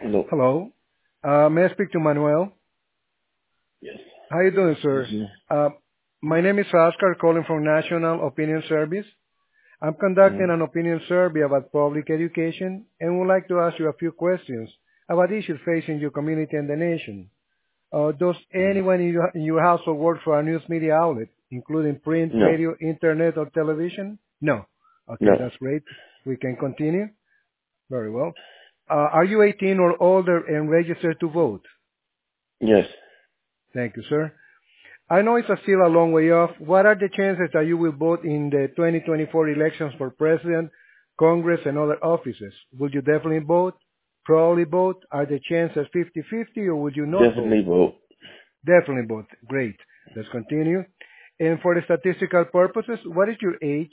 Hello. Hello. May I speak to Manuel? Yes. How you doing, This sir? is Uh, my name is Oscar, calling from National Opinion Service. I'm conducting an opinion survey about public education and would like to ask you a few questions about issues facing your community and the nation. Does anyone in your household work for a news media outlet, including print, no, radio, internet, or television? No. Okay, no. that's great. We can continue. Very well. Are you 18 or older and registered to vote? Yes. Thank you, sir. I know it's still a long way off. What are the chances that you will vote in the 2024 elections for president, Congress, and other offices? Will you definitely vote? Probably vote? Are the chances 50-50 or would you not vote? Definitely vote. Definitely vote. Great. Let's continue. And for the statistical purposes, what is your age?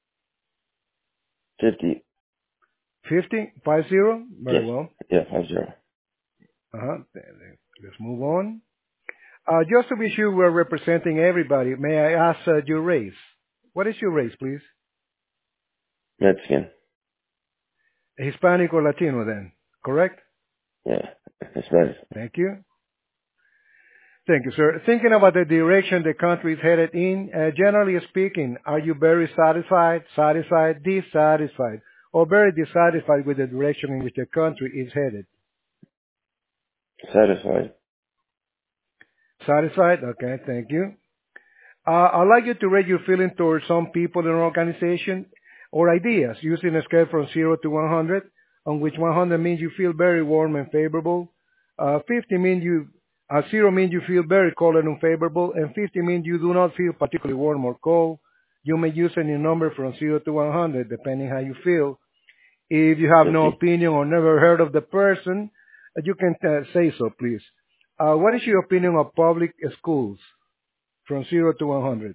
50. 50? 50? Very Yes. well. Yeah, 50. Uh-huh. Let's move on. Just to be sure we're representing everybody, may I ask your race? What is your race, please? Mexican. Hispanic or Latino then, correct? Yeah. Hispanic. Thank you. Thank you, sir. Thinking about the direction the country is headed in, generally speaking, are you very satisfied, dissatisfied, or very dissatisfied with the direction in which the country is headed? Satisfied. Satisfied? Okay, thank you. I'd like you to rate your feeling towards some people in an organization or ideas using a scale from 0 to 100, on which 100 means you feel very warm and favorable, 50 means 0 means you feel very cold and unfavorable, and 50 means you do not feel particularly warm or cold. You may use any number from 0 to 100, depending how you feel. If you have no 50. opinion or never heard of the person, you can say so, please. What is your opinion of public schools from 0 to 100?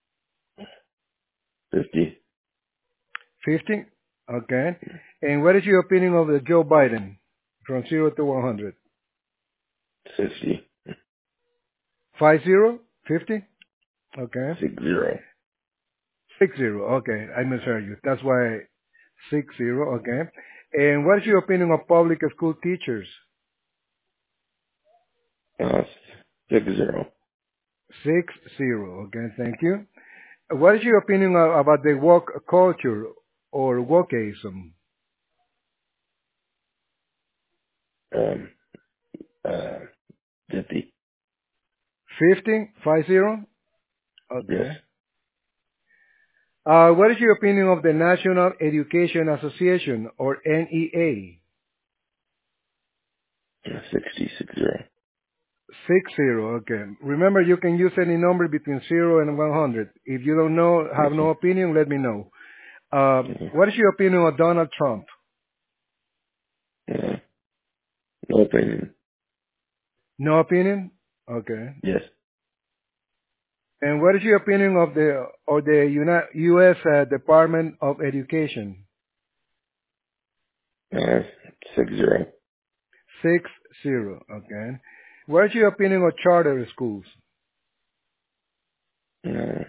50. 50? Okay. And what is your opinion of Joe Biden from 0 to 100? 60. 50? 50? Okay. 60. 60. Okay. I misheard you. That's why 60. Okay. And what is your opinion of public school teachers? Uh, 60. 60. Okay. Thank you. What is your opinion about the woke culture or wokeism? Um, uh, 50. 50? 50? Yes. Okay. What is your opinion of the National Education Association or NEA? 60. 60. 60, okay. Remember, you can use any number between 0 and 100. If you don't know, have no Okay. opinion, let me know. Mhm. What is your opinion of Donald Trump? Uh, no opinion. No opinion? Okay. Yes. And what is your opinion of the U.S. Department of Education? Uh, 60. 60, okay. What is your opinion of charter schools? Uh,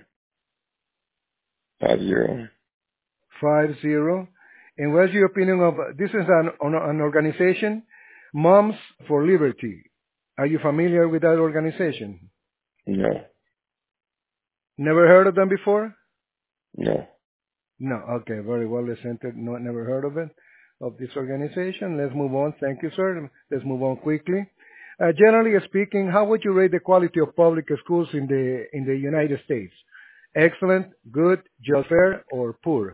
50. 50. And what is your opinion of, this is an organization, Moms for Liberty. Are you familiar with that organization? No. Never heard of them before? No. No. Okay, very well presented. No, never heard of it, of this organization. Let's move on. Thank you, sir. Let's move on quickly. Generally speaking, how would you rate the quality of public schools in the United States? Excellent, good, just fair, or poor?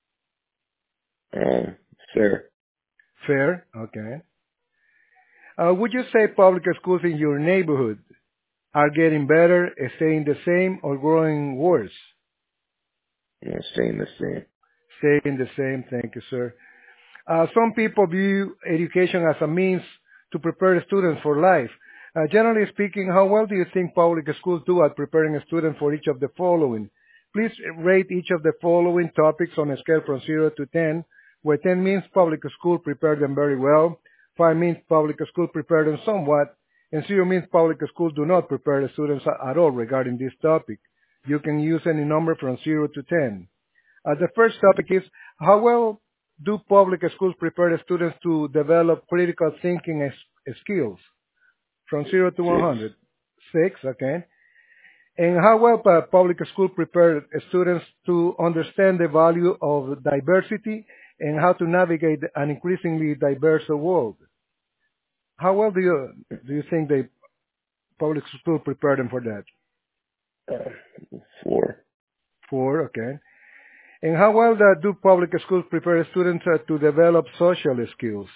Fair. Fair. Okay. Would you say public schools in your neighborhood are getting better, staying the same, or growing worse? Yeah, staying the same. Staying the same. Thank you, sir. Some people view education as a means to prepare students for life. Generally speaking, how well do you think public schools do at preparing a student for each of the following? Please rate each of the following topics on a scale from 0 to 10, where 10 means public school prepared them very well, 5 means public school prepared them somewhat, and 0 means public schools do not prepare the students at all regarding this topic. You can use any number from 0 to 10. The first topic is, how well do public schools prepare students to develop critical thinking skills? From 0 to 6. 100. 6, okay. And how well public school prepare students to understand the value of diversity and how to navigate an increasingly diverse world? How well do you think the public school prepare them for that? Uh, 4. 4, okay. And how well do public schools prepare students to develop social skills?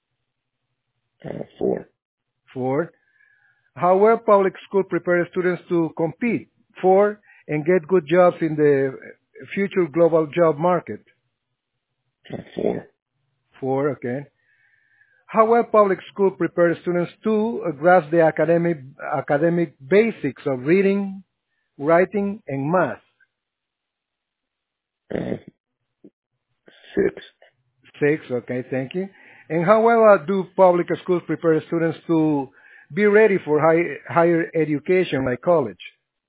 4. 4. How well public school prepare students to compete for and get good jobs in the future global job market? 4. 4, okay. How well public school prepare students to grasp the academic basics of reading, writing, and math? 6. 6, okay, thank you. And how well do public schools prepare students to be ready for higher education like college?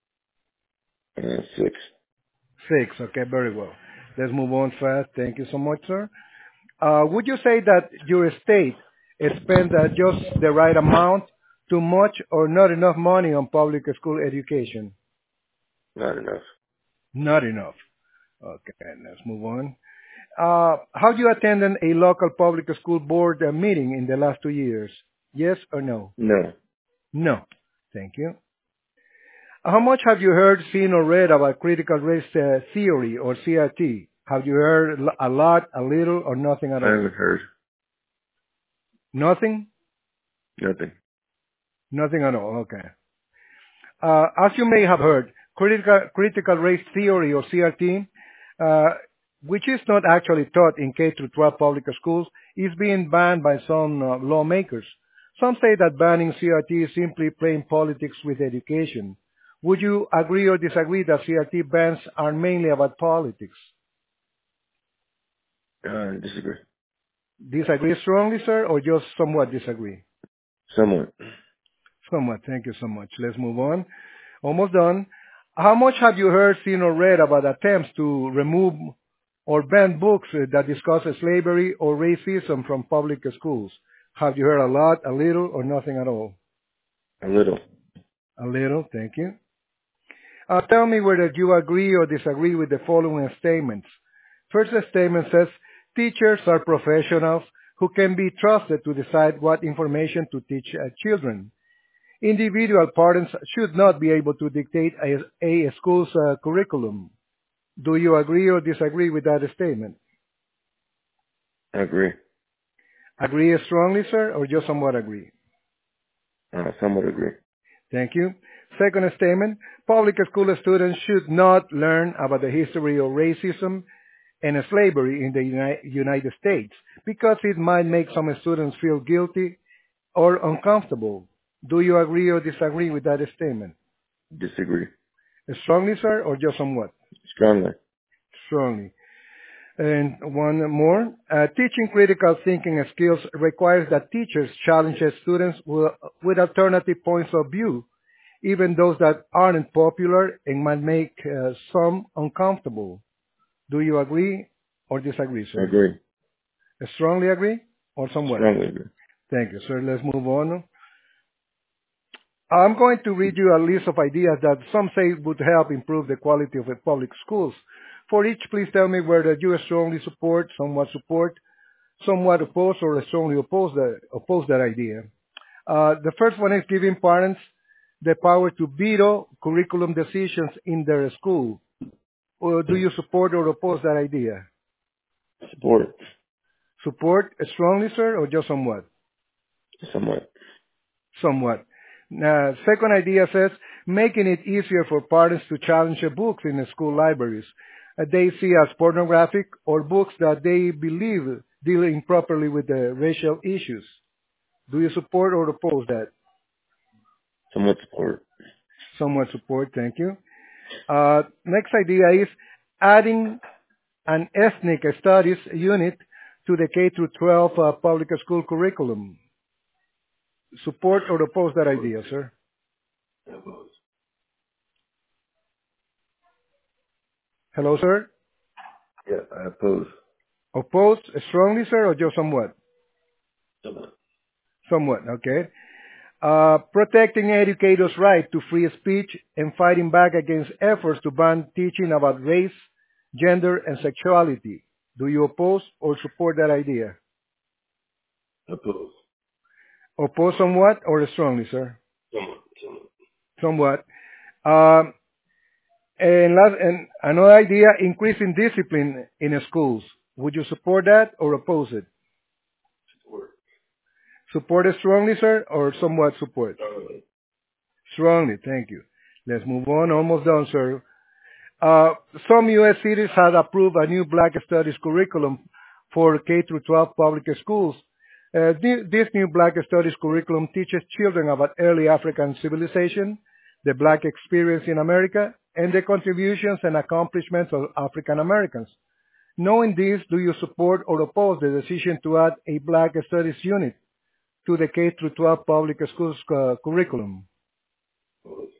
6. 6, okay, very well. Let's move on fast. Thank you so much, sir. Would you say that your state spends just the right amount, too much, or not enough money on public school education? Not enough. Not enough. Okay, let's move on. How you attended a local public school board meeting in the last 2 years? Yes or no? No. No. Thank you. How much have you heard, seen, or read about critical race theory or CRT? Have you heard a lot, a little, or nothing at I all? haven't heard. Nothing? Nothing. Nothing at all. Okay. As you may have heard, critical race theory or CRT, uh, which is not actually taught in K through 12 public schools, is being banned by some lawmakers. Some say that banning CRT is simply playing politics with education. Would you agree or disagree that CRT bans are mainly about politics? Disagree. Disagree strongly, sir, or just somewhat disagree? Somewhat. Somewhat. Thank you so much. Let's move on. Almost done. How much have you heard, seen, or read about attempts to remove or ban books that discuss slavery or racism from public schools? Have you heard a lot, a little, or nothing at all? A little. A little. Thank you. Tell me whether you agree or disagree with the following statements. First statement says, teachers are professionals who can be trusted to decide what information to teach children. Individual parents should not be able to dictate a school's curriculum. Do you agree or disagree with that statement? I agree. Agree strongly, sir, or just somewhat agree? Somewhat agree. Thank you. Second statement, public school students should not learn about the history of racism and slavery in the United States because it might make some students feel guilty or uncomfortable. Do you agree or disagree with that statement? Disagree. Strongly, sir, or just somewhat? Strongly. Strongly. And one more. Teaching critical thinking skills requires that teachers challenge students with alternative points of view, even those that aren't popular and might make some uncomfortable. Do you agree or disagree, I sir? agree. Strongly agree or somewhat Strongly agree? agree. Thank you, sir. Let's move on. I'm going to read you a list of ideas that some say would help improve the quality of the public schools. For each, please tell me whether you strongly support, somewhat oppose, or strongly oppose that idea. The first one is giving parents the power to veto curriculum decisions in their school. Or do you support or oppose that idea? Support. Support strongly, sir, or just somewhat? Somewhat. Somewhat. Second idea says making it easier for parents to challenge books in the school libraries they see as pornographic or books that they believe deal improperly with the racial issues. Do you support or oppose that? Somewhat support. Somewhat support, thank you. Next idea is adding an ethnic studies unit to the K through 12 public school curriculum. Support or oppose that idea, sir? Oppose. Hello, sir? Yeah, I oppose. Oppose strongly, sir, or just somewhat? Somewhat. Somewhat, okay. Protecting educators' right to free speech and fighting back against efforts to ban teaching about race, gender, and sexuality. Do you oppose or support that idea? Oppose. Oppose somewhat or strongly, sir? Somewhat. Somewhat. Somewhat. Um, and another idea, increasing discipline in schools. Would you support that or oppose it? Support. Support it strongly, sir, or somewhat support? Strongly. Strongly, thank you. Let's move on. Almost done, sir. Uh, some U.S. cities have approved a new Black Studies curriculum for K through 12 public schools. This new Black Studies curriculum teaches children about early African civilization, the Black experience in America, and the contributions and accomplishments of African Americans. Knowing this, do you support or oppose the decision to add a Black Studies unit to the K through 12 public schools curriculum? Oppose.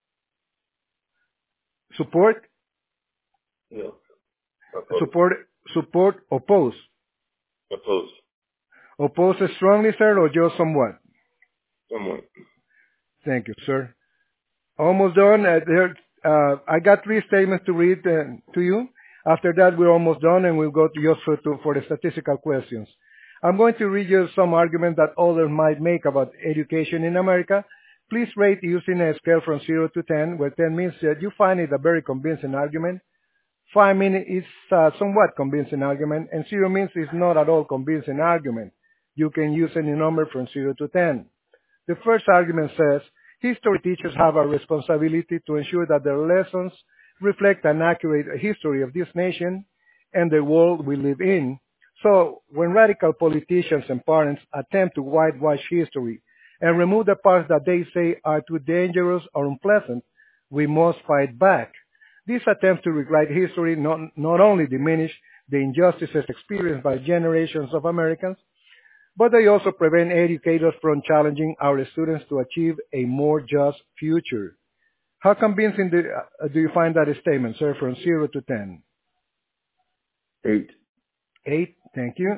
Support, No. Oppose. support, support, oppose. Oppose. Oppose strongly, sir, or just somewhat? Somewhat. Thank you, sir. Almost done. I got three statements to read to you. After that, we're almost done, and we'll go to just for the statistical questions. I'm going to read you some arguments that others might make about education in America. Please rate using a scale from 0 to 10, where 10 means that you find it a very convincing argument. 5 means it's a somewhat convincing argument, and 0 means it's not at all convincing argument. You can use any number from 0 to 10. The first argument says, history teachers have a responsibility to ensure that their lessons reflect an accurate history of this nation and the world we live in. So, when radical politicians and parents attempt to whitewash history and remove the parts that they say are too dangerous or unpleasant, we must fight back. These attempts to rewrite history not only diminish the injustices experienced by generations of Americans, but they also prevent educators from challenging our students to achieve a more just future. How convincing do you find that statement, sir, from 0 to 10? 8. 8, thank you.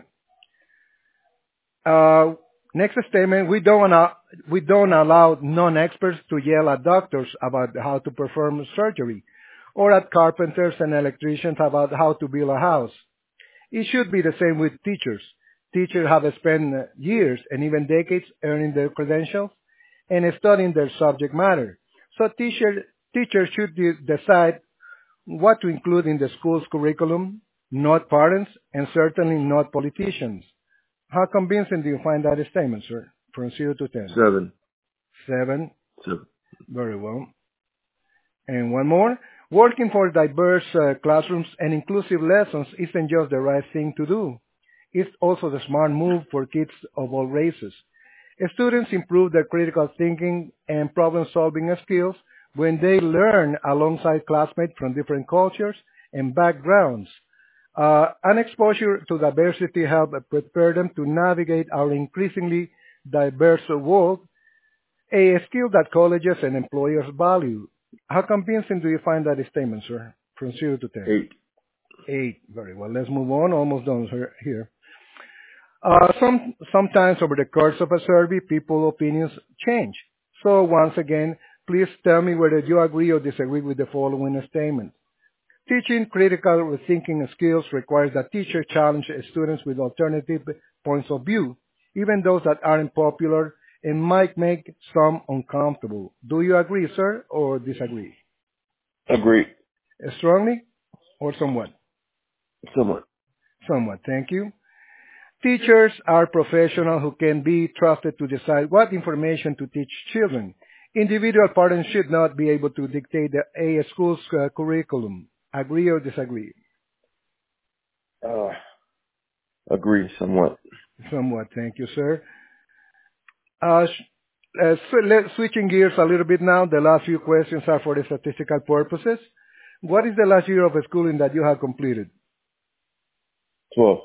Next statement, we don't allow non-experts to yell at doctors about how to perform surgery, or at carpenters and electricians about how to build a house. It should be the same with teachers. Teachers have spent years and even decades earning their credentials and studying their subject matter. So teachers should decide what to include in the school's curriculum, not parents, and certainly not politicians. How convincing do you find that statement, sir? From 0 to 10. 7. 7. 7. Very well. And one more. Working for diverse classrooms and inclusive lessons isn't just the right thing to do. It's also the smart move for kids of all races. Students improve their critical thinking and problem-solving skills when they learn alongside classmates from different cultures and backgrounds. An exposure to diversity helps prepare them to navigate our increasingly diverse world, a skill that colleges and employers value. How convincing do you find that statement, sir? From 0 to 10. 8. 8. Very well. Let's move on. Almost done here. Sometimes over the course of a survey, people's opinions change. So once again, please tell me whether you agree or disagree with the following statement. Teaching critical thinking skills requires that teachers challenge students with alternative points of view, even those that aren't popular and might make some uncomfortable. Do you agree, sir, or disagree? Agree. Strongly or somewhat? Somewhat. Somewhat. Thank you. Teachers are professionals who can be trusted to decide what information to teach children. Individual parents should not be able to dictate a school's curriculum. Agree or disagree? Agree. Somewhat. Somewhat. Thank you, sir. Switching gears a little bit now, the last few questions are for the statistical purposes. What is the last year of schooling that you have completed? 12.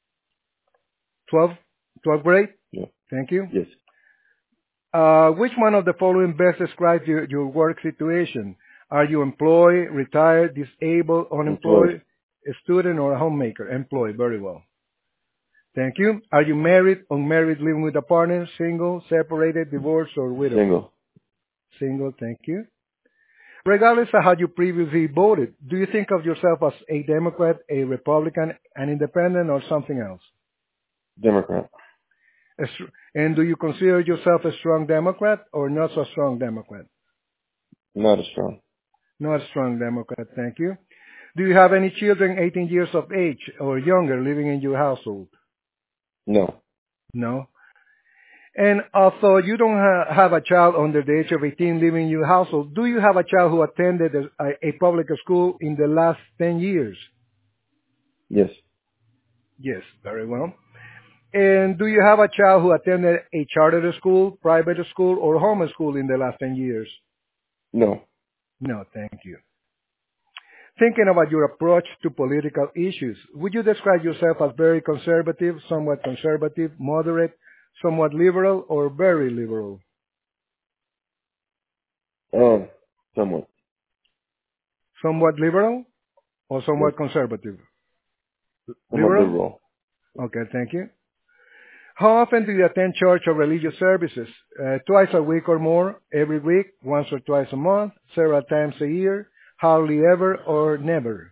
12th grade? Yeah. Thank you. Yes. Which one of the following best describes your work situation? Are you employed, retired, disabled, unemployed? Employed. a student, or a homemaker? Employed. Very well. Thank you. Are you married, unmarried, living with a partner, single, separated, divorced, or widow? Single. Single. Thank you. Regardless of how you previously voted, do you think of yourself as a Democrat, a Republican, an independent, or something else? Democrat. And do you consider yourself a strong Democrat or not so strong Democrat? Not as strong. Not a strong Democrat. Thank you. Do you have any children 18 years of age or younger living in your household? No. No. And although you don't have a child under the age of 18 living in your household, do you have a child who attended a public school in the last 10 years? Yes. Yes, very well. And do you have a child who attended a charter school, private school, or home school in the last 10 years? No. No, thank you. Thinking about your approach to political issues, would you describe yourself as very conservative, moderate, somewhat liberal, or very liberal? Somewhat. Somewhat liberal or Yes. somewhat conservative? Somewhat Liberal? liberal. Okay, thank you. How often do you attend church or religious services? Twice a week or more, every week, once or twice a month, several times a year, hardly ever, or never?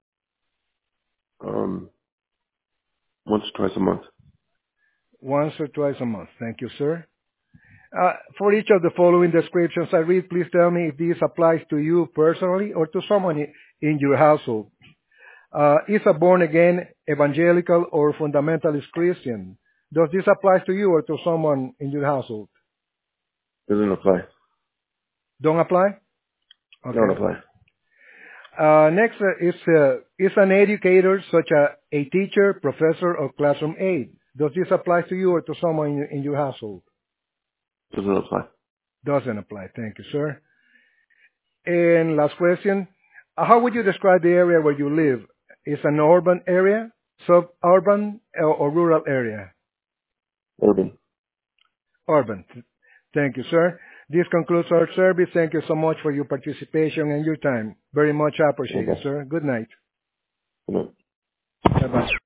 Once or twice a month. Once or twice a month. Thank you, sir. For each of the following descriptions I read, please tell me if this applies to you personally or to someone in your household. Is a born-again, evangelical, or fundamentalist Christian? Does this apply to you or to someone in your household? Doesn't apply. Don't apply? Don't Okay. apply. Next is an educator, such as a teacher, professor, or classroom aide. Does this apply to you or to someone in your household? Doesn't apply. Doesn't apply. Thank you, sir. And last question. How would you describe the area where you live? Is an urban area, suburban, or rural area? Urban. Urban. Thank you, sir. This concludes our service. Thank you so much for your participation and your time. Very much appreciated, Okay. sir. Good night. Good night. Bye-bye.